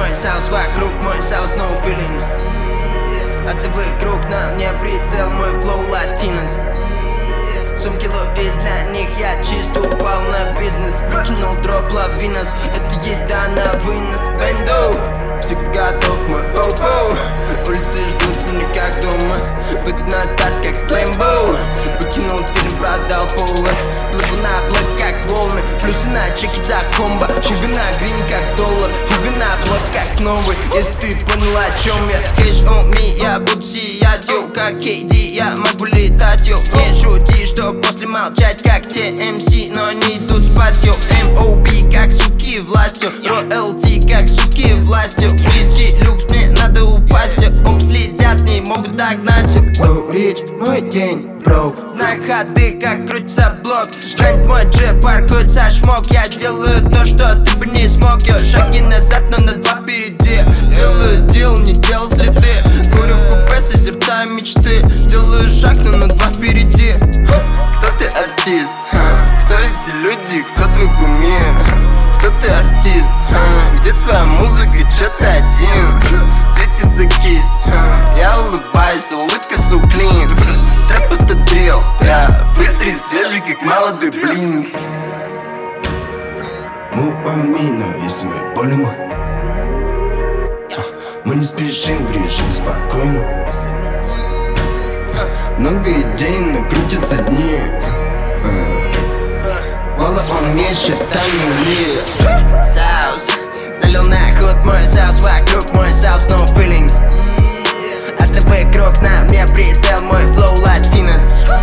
мой саус, вокруг мой саус, no feelings. А ты вокруг, на мне прицел, мой флоу латинос. Сумки Луис, для них я чисто упал на бизнес. Выкинул дроп лавинос, это еда на вынос. Бенду, всегда топ мой оу-оу. Улицы ждут меня как дома, быть на старт как Лэмбо. Выкинул стиль, продал повод. Плыву на блок как волны, плюсы на чеки за комбо. Хуга на грин как доллар, хуга на блок как новый. Если ты понял, о чем я. Кэш on me, я буду сиять, йоу, как KD. Я могу летать, йоу, не шути, что после молчать как те MC, но они идут спать, йоу. MOB как суки властью, ROLT как суки властью. Близкий люкс, мне надо упасть, оп, следят, не могут догнать. Low rich, мой день, бро. Знай ходы, как крутится блок. Френд мой джеб, паркуется шмок. Я сделаю то, что ты бы не смог, йо. Шаги назад, но на два впереди. Делаю дел, не делал следы. Курю в купе, созерцаю мечты. Делаю шаг, но на два впереди. Кто ты артист? Кто эти люди? Кто твой кумир? Кто ты артист? Где твоя музыка? Чё ты один? Светится кисть. Я улыбаюсь, улыбка so clean. Трэп это дрил, я быстрый, свежий, как молодой блин. Муамина, если мы болим, мы не спешим в режим спокойно. Много идей, но крутятся дни. Вала он не считает нули. Саус, залил на ход мой саус, вокруг мой саус, no feelings. А ты вокруг, на мне прицел, мой флоу латинос.